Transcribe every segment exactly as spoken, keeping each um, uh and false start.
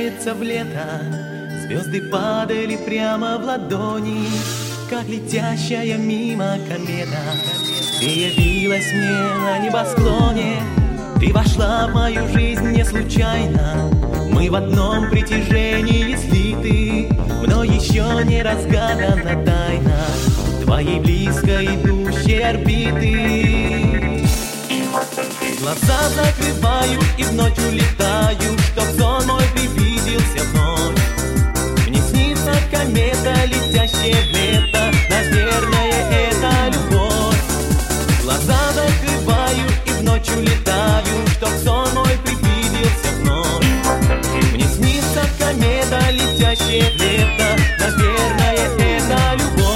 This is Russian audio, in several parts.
возвращается в лето. Звезды падали прямо в ладони, как летящая мимо комета. Ты явилась мне на небосклоне, ты вошла в мою жизнь не случайно. Мы в одном притяжении слиты, мной еще не разгадана тайна твоей близко идущей орбиты. Глаза закрываю и в ночь улетаю, чтоб сон мой привиделся вновь. Мне снится комета, летящая в лето, наверное, это любовь. Глаза закрываю и в ночь улетаю, чтоб сон мой привиделся вновь. Мне снится комета, летящая в лето, наверное, это любовь.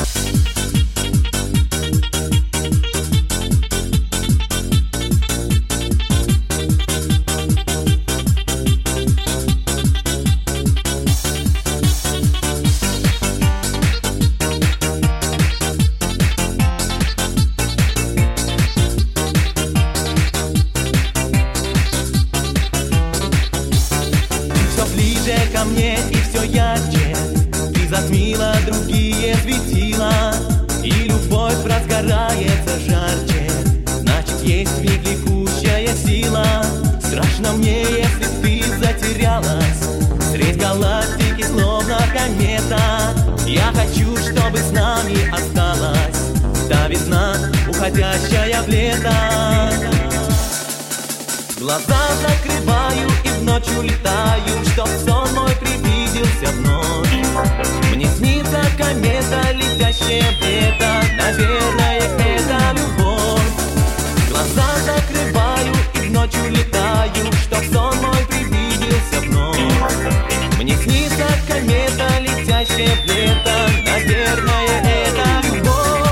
Ко мне и все ярче, ты затмила другие светила, и любовь разгорается жарче, значит есть в ней влекущая сила. Страшно мне, если ты затерялась средь галактики, словно комета. Я хочу, чтобы с нами осталась та весна, уходящая в лето. Глаза закрываю и в ночь улетаю, чтоб сон мой привиделся вновь. Мне снится комета, летящая в лето, наверное, это любовь. Глаза закрываю и в ночь улетаю, чтоб сон мой привиделся вновь. Мне снится комета, летящая в лето, наверное, это любовь.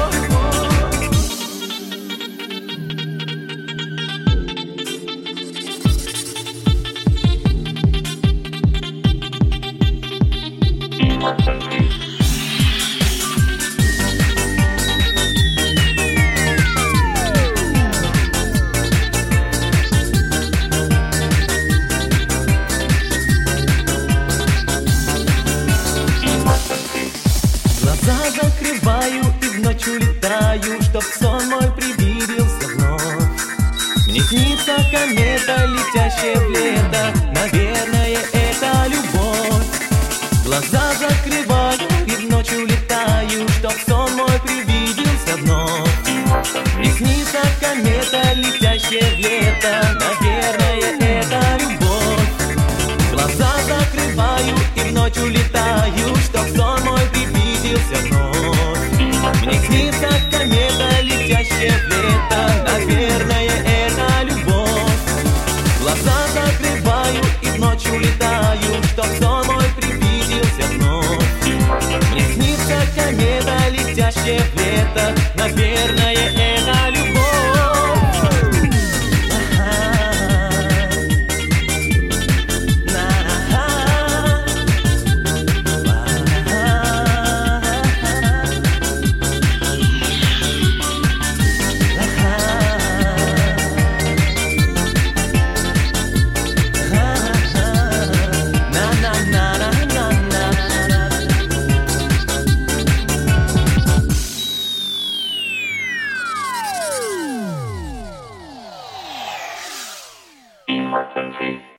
Глаза закрываю и в ночь улетаю, чтоб сон мой привиделся вновь. Мне снится комета, летящая в лето, наверное, это любовь. Глаза закрываю и в ночь улетаю, чтоб сон мой привиделся вновь. Мне снится комета, летящая в лето, наверное, это любовь. Глаза закрываю и в ночь улетаю, чтоб сон мой привиделся вновь. Мне снится комета, летящая в лето, наверное, это любовь. Глаза закрываю и в ночь улетаю, чтоб сон мой привиделся вновь. Мне снится комета, летящая в лето, наверное, это любовь. Thank you.